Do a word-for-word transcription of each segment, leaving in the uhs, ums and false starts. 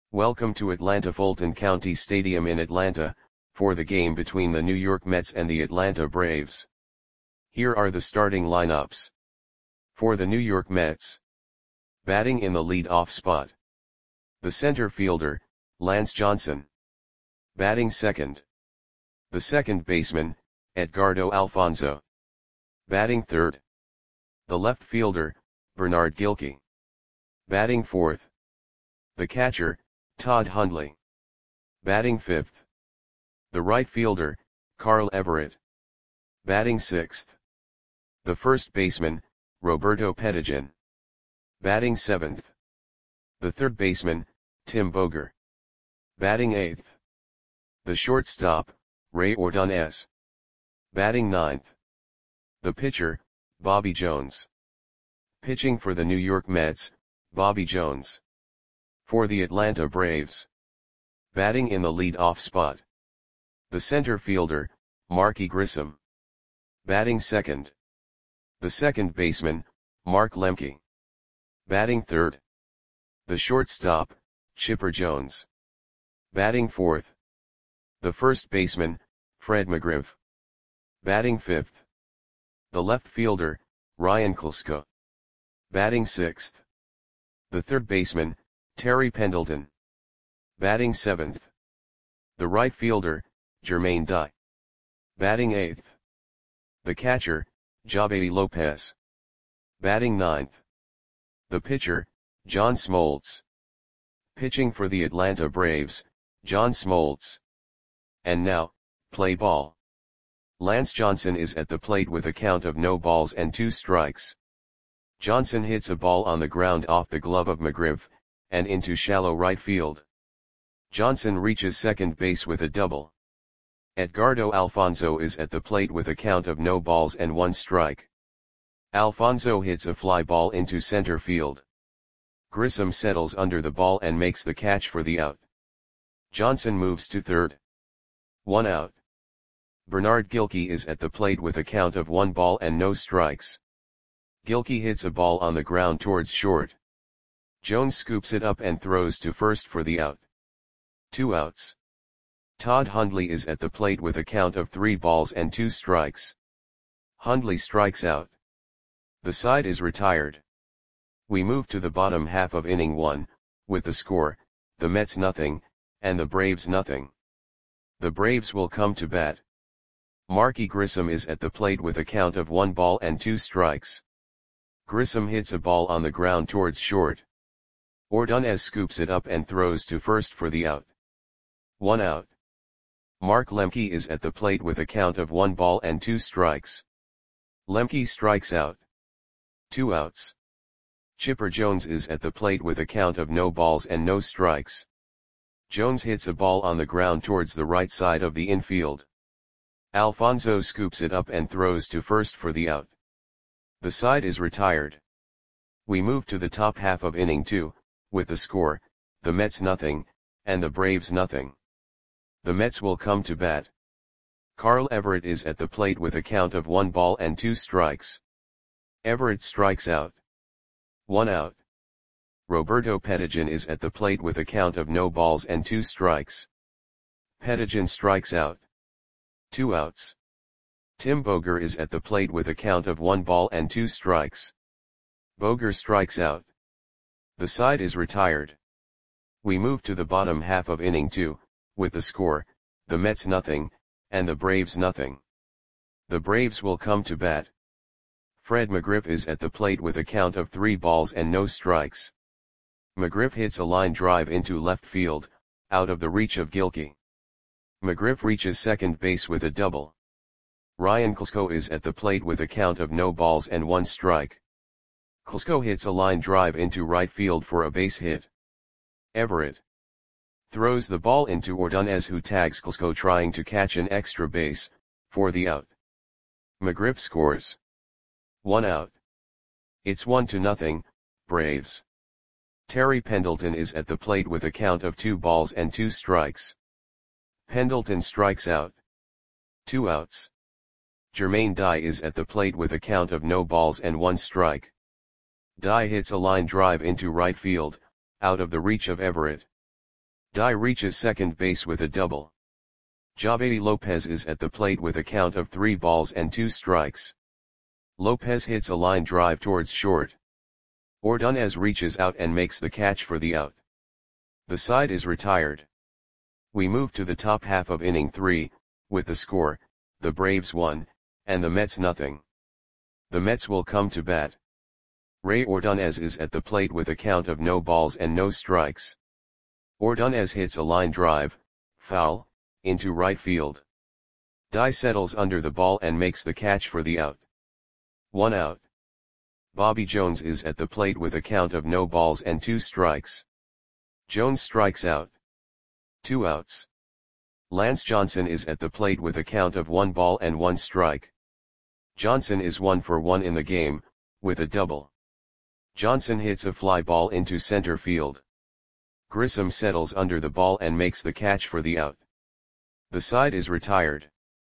Welcome to Atlanta Fulton County Stadium in Atlanta, for the game between the New York Mets and the Atlanta Braves. Here are the starting lineups. For the New York Mets. Batting in the lead-off spot. The center fielder, Lance Johnson. Batting second. The second baseman, Edgardo Alfonzo. Batting third. The left fielder, Bernard Gilkey. Batting fourth. The catcher, Todd Hundley. Batting fifth. The right fielder, Carl Everett. Batting sixth. The first baseman, Roberto Pettigian. Batting seventh. The third baseman, Tim Boger. Batting eighth. The shortstop, Ray Ordonez. Batting ninth. The pitcher, Bobby Jones. Pitching for the New York Mets, Bobby Jones. For the Atlanta Braves. Batting in the lead-off spot. The center fielder, Marky Grissom. Batting second. The second baseman, Mark Lemke. Batting third. The shortstop, Chipper Jones. Batting fourth. The first baseman, Fred McGriff. Batting fifth. The left fielder, Ryan Klesko. Batting sixth. The third baseman, Terry Pendleton. Batting seventh. The right fielder, Jermaine Dye. Batting eighth. The catcher, Jabaty Lopez. Batting ninth. The pitcher, John Smoltz. Pitching for the Atlanta Braves, John Smoltz. And now, play ball. Lance Johnson is at the plate with a count of no balls and two strikes. Johnson hits a ball on the ground off the glove of McGriff, and into shallow right field. Johnson reaches second base with a double. Edgardo Alfonzo is at the plate with a count of no balls and one strike. Alfonzo hits a fly ball into center field. Grissom settles under the ball and makes the catch for the out. Johnson moves to third. One out. Bernard Gilkey is at the plate with a count of one ball and no strikes. Gilkey hits a ball on the ground towards short. Jones scoops it up and throws to first for the out. Two outs. Todd Hundley is at the plate with a count of three balls and two strikes. Hundley strikes out. The side is retired. We move to the bottom half of inning one, with the score, the Mets nothing, and the Braves nothing. The Braves will come to bat. Marky Grissom is at the plate with a count of one ball and two strikes. Grissom hits a ball on the ground towards short. Ordonez scoops it up and throws to first for the out. One out. Mark Lemke is at the plate with a count of one ball and two strikes. Lemke strikes out. Two outs. Chipper Jones is at the plate with a count of no balls and no strikes. Jones hits a ball on the ground towards the right side of the infield. Alfonzo scoops it up and throws to first for the out. The side is retired. We move to the top half of inning two, with the score, the Mets nothing, and the Braves nothing. The Mets will come to bat. Carl Everett is at the plate with a count of one ball and two strikes. Everett strikes out. One out. Roberto Pettigian is at the plate with a count of no balls and two strikes. Pettigian strikes out. Two outs. Tim Boger is at the plate with a count of one ball and two strikes. Boger strikes out. The side is retired. We move to the bottom half of inning two, with the score, the Mets nothing, and the Braves nothing. The Braves will come to bat. Fred McGriff is at the plate with a count of three balls and no strikes. McGriff hits a line drive into left field, out of the reach of Gilkey. McGriff reaches second base with a double. Ryan Klesko is at the plate with a count of no balls and one strike. Klesko hits a line drive into right field for a base hit. Everett throws the ball into Ordonez, who tags Klesko trying to catch an extra base, for the out. McGriff scores. One out. It's one to nothing, Braves. Terry Pendleton is at the plate with a count of two balls and two strikes. Pendleton strikes out. Two outs. Jermaine Dye is at the plate with a count of no balls and one strike. Dye hits a line drive into right field, out of the reach of Everett. Dye reaches second base with a double. Jobaty Lopez is at the plate with a count of three balls and two strikes. Lopez hits a line drive towards short. Ordonez reaches out and makes the catch for the out. The side is retired. We move to the top half of inning three, with the score, the Braves one, and the Mets nothing. The Mets will come to bat. Ray Ordonez is at the plate with a count of no balls and no strikes. Ordonez hits a line drive, foul, into right field. Dye settles under the ball and makes the catch for the out. One out. Bobby Jones is at the plate with a count of no balls and two strikes. Jones strikes out. Two outs. Lance Johnson is at the plate with a count of one ball and one strike. Johnson is one for one in the game, with a double. Johnson hits a fly ball into center field. Grissom settles under the ball and makes the catch for the out. The side is retired.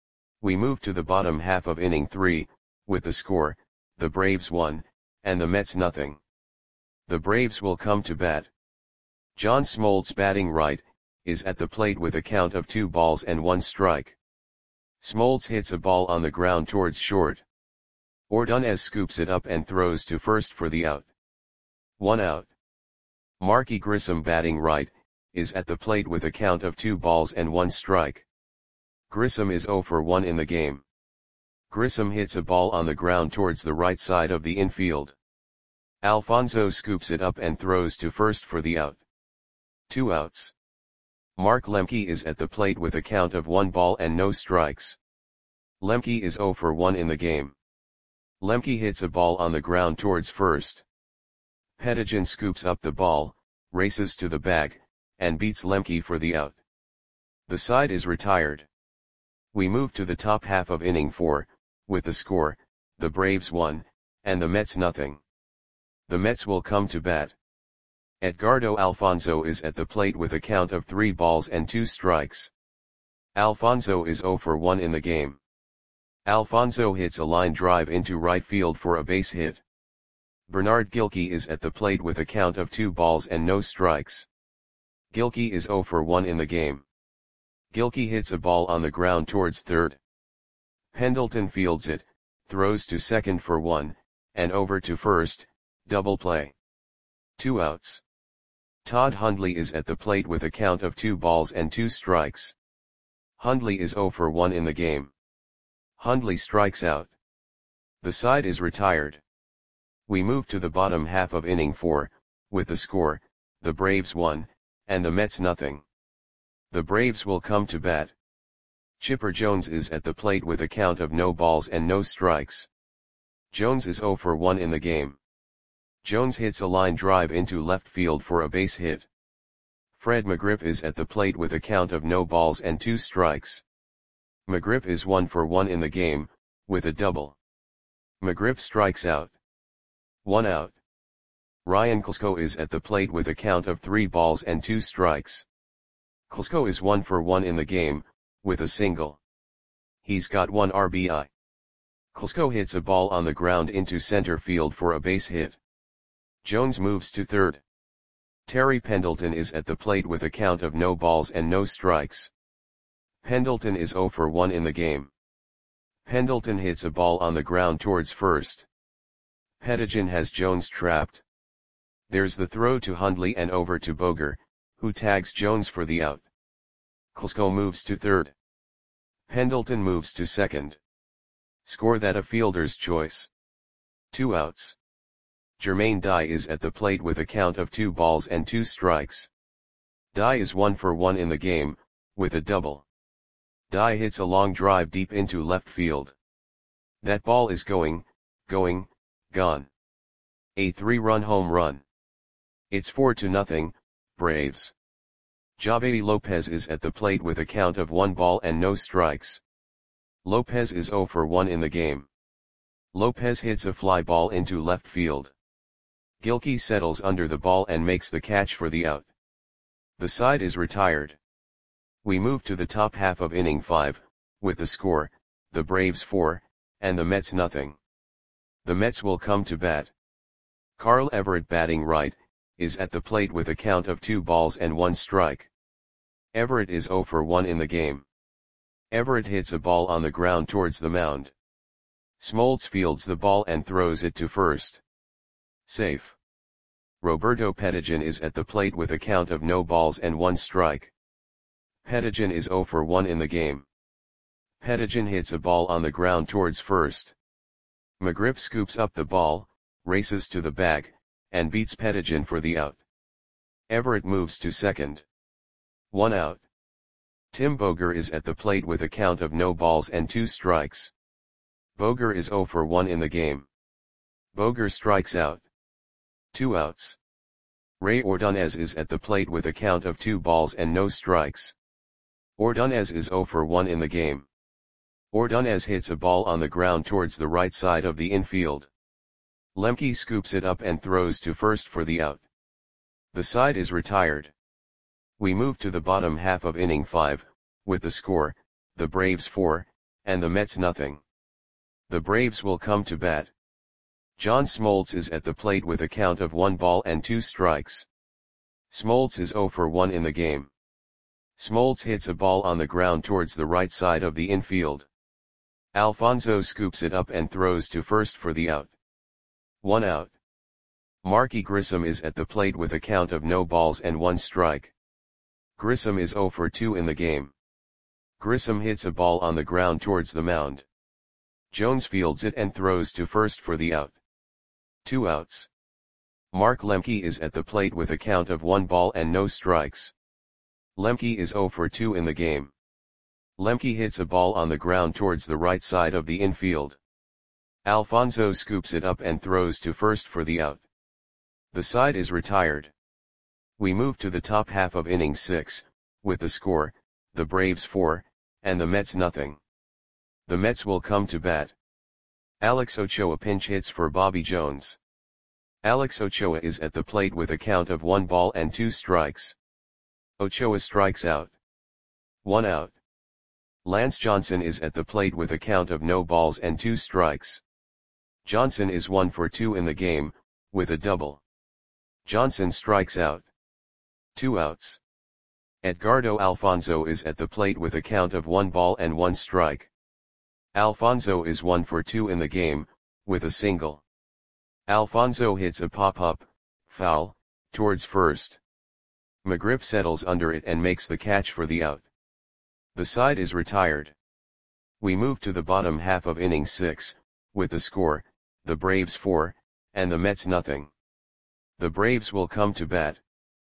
We move to the bottom half of inning three, with the score, the Braves one, and the Mets nothing. The Braves will come to bat. John Smoltz, batting right, is at the plate with a count of two balls and one strike. Smoltz hits a ball on the ground towards short. Ordonez scoops it up and throws to first for the out. One out. Marky Grissom, batting right, is at the plate with a count of two balls and one strike. Grissom is zero for one in the game. Grissom hits a ball on the ground towards the right side of the infield. Alfonso scoops it up and throws to first for the out. Two outs. Mark Lemke is at the plate with a count of one ball and no strikes. Lemke is zero for one in the game. Lemke hits a ball on the ground towards first. Pettijohn scoops up the ball, races to the bag, and beats Lemke for the out. The side is retired. We move to the top half of inning four, with the score, the Braves one, and the Mets nothing. The Mets will come to bat. Edgardo Alfonso is at the plate with a count of three balls and two strikes. Alfonso is zero for one in the game. Alfonso hits a line drive into right field for a base hit. Bernard Gilkey is at the plate with a count of two balls and no strikes. Gilkey is zero for one in the game. Gilkey hits a ball on the ground towards third. Pendleton fields it, throws to second for one, and over to first, double play. Two outs. Todd Hundley is at the plate with a count of two balls and two strikes. Hundley is zero for one in the game. Hundley strikes out. The side is retired. We move to the bottom half of inning four, with the score, the Braves one, and the Mets nothing. The Braves will come to bat. Chipper Jones is at the plate with a count of no balls and no strikes. Jones is zero for one in the game. Jones hits a line drive into left field for a base hit. Fred McGriff is at the plate with a count of no balls and two strikes. McGriff is one for one in the game, with a double. McGriff strikes out. One out. Ryan Klesko is at the plate with a count of three balls and two strikes. Klesko is one for one in the game, with a single. He's got one R B I. Klesko hits a ball on the ground into center field for a base hit. Jones moves to third. Terry Pendleton is at the plate with a count of no balls and no strikes. Pendleton is zero for one in the game. Pendleton hits a ball on the ground towards first. Pettijohn has Jones trapped. There's the throw to Hundley and over to Boger, who tags Jones for the out. Klesko moves to third. Pendleton moves to second. Score that a fielder's choice. Two outs. Jermaine Dye is at the plate with a count of two balls and two strikes. Dye is one for one in the game, with a double. Dye hits a long drive deep into left field. That ball is going, going, gone. A three-run home run. It's four to nothing, Braves. Jobaty Lopez is at the plate with a count of one ball and no strikes. Lopez is zero for one in the game. Lopez hits a fly ball into left field. Gilkey settles under the ball and makes the catch for the out. The side is retired. We move to the top half of inning five, with the score, the Braves four, and the Mets nothing. The Mets will come to bat. Carl Everett, batting right, is at the plate with a count of two balls and one strike. Everett is zero for one in the game. Everett hits a ball on the ground towards the mound. Smoltz fields the ball and throws it to first. Safe. Roberto Pettigian is at the plate with a count of no balls and one strike. Pettigian is zero for one in the game. Pettigian hits a ball on the ground towards first. McGriff scoops up the ball, races to the bag, and beats Pettigian for the out. Everett moves to second. One out. Tim Boger is at the plate with a count of no balls and two strikes. Boger is zero for one in the game. Boger strikes out. Two outs. Ray Ordonez is at the plate with a count of two balls and no strikes. Ordonez is zero for one in the game. Ordonez hits a ball on the ground towards the right side of the infield. Lemke scoops it up and throws to first for the out. The side is retired. We move to the bottom half of inning five, with the score, the Braves four, and the Mets nothing. The Braves will come to bat. John Smoltz is at the plate with a count of one ball and two strikes. Smoltz is zero for one in the game. Smoltz hits a ball on the ground towards the right side of the infield. Alfonso scoops it up and throws to first for the out. One out. Marky Grissom is at the plate with a count of no balls and one strike. Grissom is zero for two in the game. Grissom hits a ball on the ground towards the mound. Jones fields it and throws to first for the out. Two outs. Mark Lemke is at the plate with a count of one ball and no strikes. Lemke is zero for two in the game. Lemke hits a ball on the ground towards the right side of the infield. Alfonso scoops it up and throws to first for the out. The side is retired. We move to the top half of inning six, with the score, the Braves four, and the Mets nothing. The Mets will come to bat. Alex Ochoa pinch hits for Bobby Jones. Alex Ochoa is at the plate with a count of one ball and two strikes. Ochoa strikes out. One out. Lance Johnson is at the plate with a count of no balls and two strikes. Johnson is one for two in the game, with a double. Johnson strikes out. Two outs. Edgardo Alfonso is at the plate with a count of one ball and one strike. Alfonso is one for two in the game, with a single. Alfonso hits a pop-up, foul, towards first. McGriff settles under it and makes the catch for the out. The side is retired. We move to the bottom half of inning six, with the score, the Braves four, and the Mets nothing. The Braves will come to bat.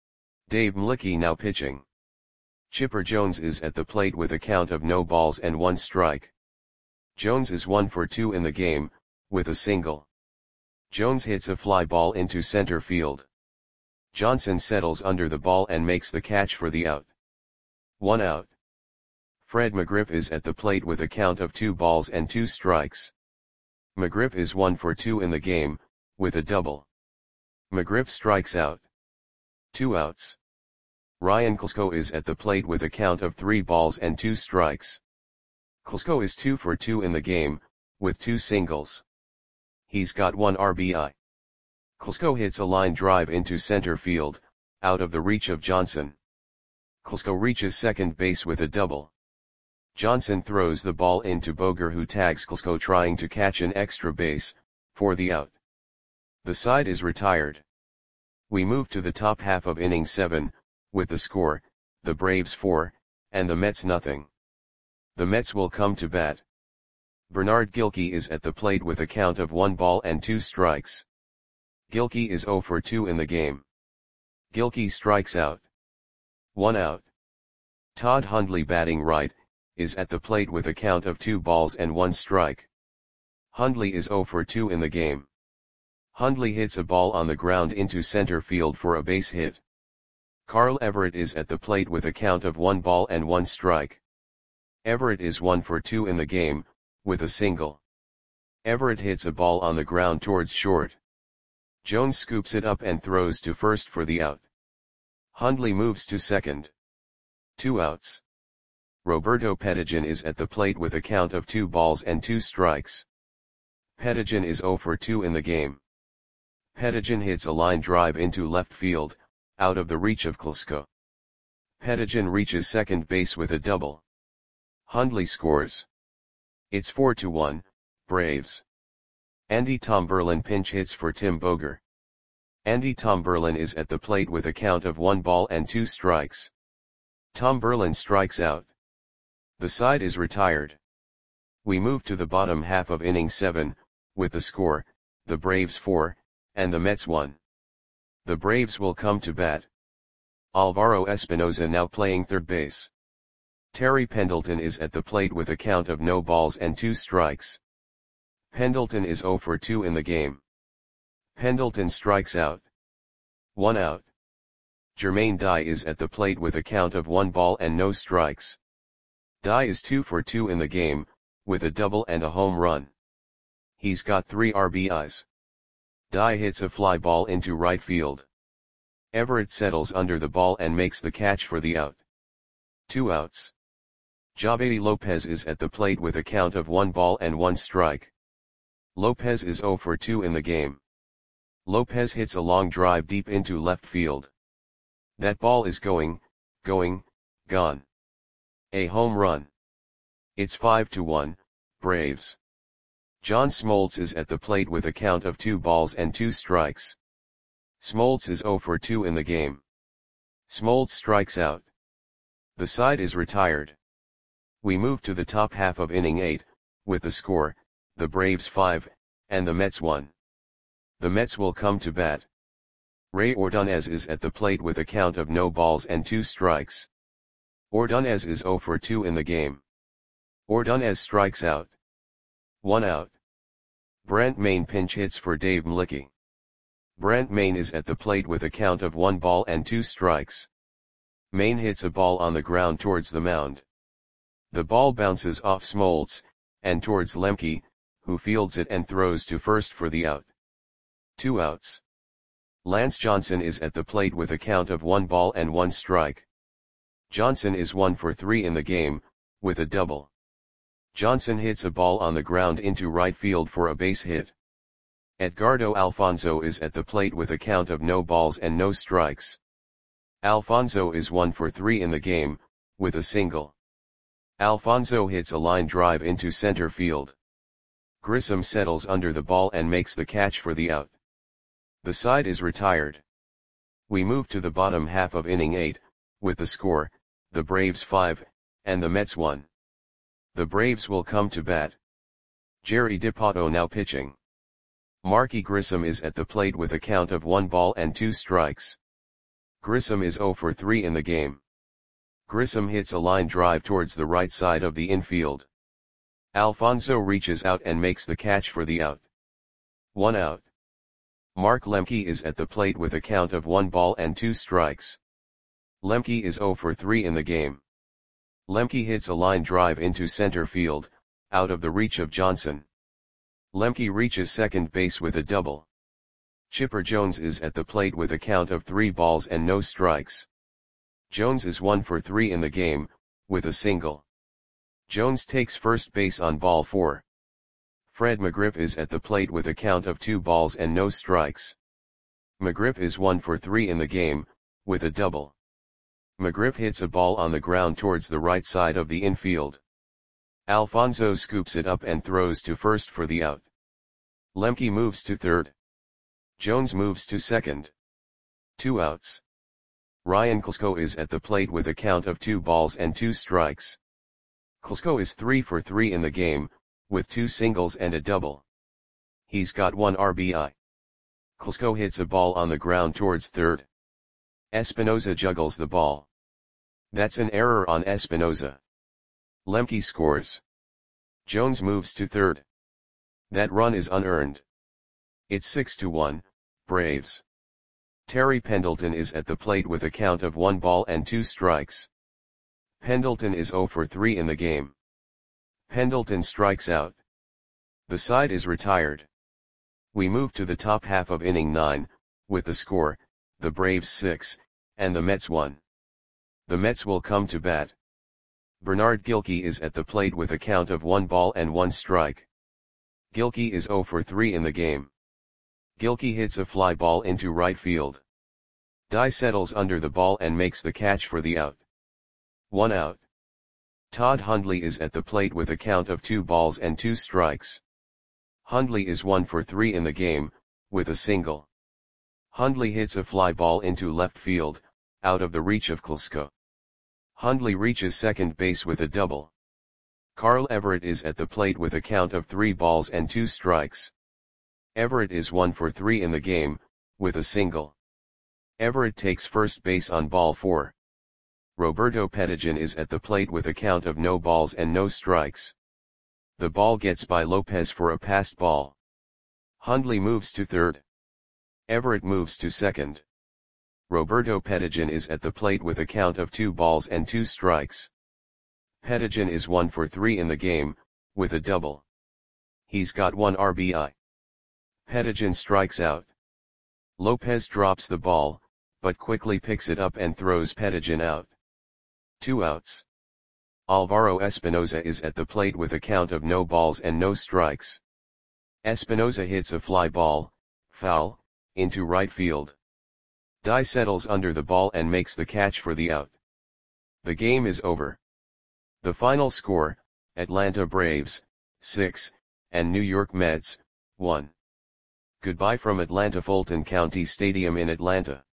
Dave Mlicki now pitching. Chipper Jones is at the plate with a count of no balls and one strike. Jones is one for two in the game, with a single. Jones hits a fly ball into center field. Johnson settles under the ball and makes the catch for the out. One out. Fred McGriff is at the plate with a count of two balls and two strikes. McGriff is one for two in the game, with a double. McGriff strikes out. Two outs. Ryan Klesko is at the plate with a count of three balls and two strikes. Klesko is two for two in the game, with two singles. He's got one R B I. Klesko hits a line drive into center field, out of the reach of Johnson. Klesko reaches second base with a double. Johnson throws the ball into Boger, who tags Klesko trying to catch an extra base, for the out. The side is retired. We move to the top half of inning seven, with the score, the Braves four, and the Mets nothing. The Mets will come to bat. Bernard Gilkey is at the plate with a count of one ball and two strikes. Gilkey is zero for two in the game. Gilkey strikes out. One out. Todd Hundley, batting right, is at the plate with a count of two balls and one strike. Hundley is zero for two in the game. Hundley hits a ball on the ground into center field for a base hit. Carl Everett is at the plate with a count of one ball and one strike. Everett is one for two in the game, with a single. Everett hits a ball on the ground towards short. Jones scoops it up and throws to first for the out. Hundley moves to second. Two outs. Roberto Pettigian is at the plate with a count of two balls and two strikes. Pettigian is zero for two in the game. Pettigian hits a line drive into left field, out of the reach of Klesko. Pettijohn reaches second base with a double. Hundley scores. It's four to one, Braves. Andy Tomberlin pinch hits for Tim Boger. Andy Tomberlin is at the plate with a count of one ball and two strikes. Tomberlin strikes out. The side is retired. We move to the bottom half of inning seven, with the score, the Braves four, and the Mets one. The Braves will come to bat. Alvaro Espinoza now playing third base. Terry Pendleton is at the plate with a count of no balls and two strikes. Pendleton is zero for two in the game. Pendleton strikes out. One out. Jermaine Dye is at the plate with a count of one ball and no strikes. Dye is two for two in the game, with a double and a home run. He's got three R B Is. Dye hits a fly ball into right field. Everett settles under the ball and makes the catch for the out. Two outs. Javy Lopez is at the plate with a count of one ball and one strike. Lopez is zero for two in the game. Lopez hits a long drive deep into left field. That ball is going, going, gone. A home run. It's five to one, Braves. John Smoltz is at the plate with a count of two balls and two strikes. Smoltz is zero for two in the game. Smoltz strikes out. The side is retired. We move to the top half of inning eight, with the score, the Braves five, and the Mets one. The Mets will come to bat. Ray Ordonez is at the plate with a count of no balls and two strikes. Ordonez is zero for two in the game. Ordonez strikes out. One out. Brent Mayne pinch hits for Dave Mlicki. Brent Mayne is at the plate with a count of one ball and two strikes. Mayne hits a ball on the ground towards the mound. The ball bounces off Smoltz, and towards Lemke, who fields it and throws to first for the out. Two outs. Lance Johnson is at the plate with a count of one ball and one strike. Johnson is one for three in the game, with a double. Johnson hits a ball on the ground into right field for a base hit. Edgardo Alfonzo is at the plate with a count of no balls and no strikes. Alfonzo is one for three in the game, with a single. Alfonzo hits a line drive into center field. Grissom settles under the ball and makes the catch for the out. The side is retired. We move to the bottom half of inning eight, with the score, the Braves five, and the Mets one. The Braves will come to bat. Jerry Dipoto now pitching. Marky Grissom is at the plate with a count of one ball and two strikes. Grissom is zero for three in the game. Grissom hits a line drive towards the right side of the infield. Alfonzo reaches out and makes the catch for the out. One out. Mark Lemke is at the plate with a count of one ball and two strikes. Lemke is zero for three in the game. Lemke hits a line drive into center field, out of the reach of Johnson. Lemke reaches second base with a double. Chipper Jones is at the plate with a count of three balls and no strikes. Jones is one for three in the game, with a single. Jones takes first base on ball four. Fred McGriff is at the plate with a count of two balls and no strikes. McGriff is one for three in the game, with a double. McGriff hits a ball on the ground towards the right side of the infield. Alfonzo scoops it up and throws to first for the out. Lemke moves to third. Jones moves to second. Two outs. Ryan Klesko is at the plate with a count of two balls and two strikes. Klesko is three for three in the game, with two singles and a double. He's got one R B I. Klesko hits a ball on the ground towards third. Espinoza juggles the ball. That's an error on Espinoza. Lemke scores. Jones moves to third. That run is unearned. It's six to one, Braves. Terry Pendleton is at the plate with a count of one ball and two strikes. Pendleton is zero for three in the game. Pendleton strikes out. The side is retired. We move to the top half of inning nine, with the score, the Braves six, and the Mets one. The Mets will come to bat. Bernard Gilkey is at the plate with a count of one ball and one strike. Gilkey is zero for three in the game. Gilkey hits a fly ball into right field. Dye settles under the ball and makes the catch for the out. One out. Todd Hundley is at the plate with a count of two balls and two strikes. Hundley is one for three in the game, with a single. Hundley hits a fly ball into left field, out of the reach of Klesko. Hundley reaches second base with a double. Carl Everett is at the plate with a count of three balls and two strikes. Everett is one for three in the game, with a single. Everett takes first base on ball four. Roberto Pettijohn is at the plate with a count of no balls and no strikes. The ball gets by Lopez for a passed ball. Hundley moves to third. Everett moves to second. Roberto Pettijohn is at the plate with a count of two balls and two strikes. Pettijohn is one for three in the game, with a double. He's got one R B I. Pettijohn strikes out. Lopez drops the ball, but quickly picks it up and throws Pettijohn out. Two outs. Alvaro Espinoza is at the plate with a count of no balls and no strikes. Espinoza hits a fly ball, foul, into right field. Dye settles under the ball and makes the catch for the out. The game is over. The final score, Atlanta Braves, six, and New York Mets, one. Goodbye from Atlanta Fulton County Stadium in Atlanta.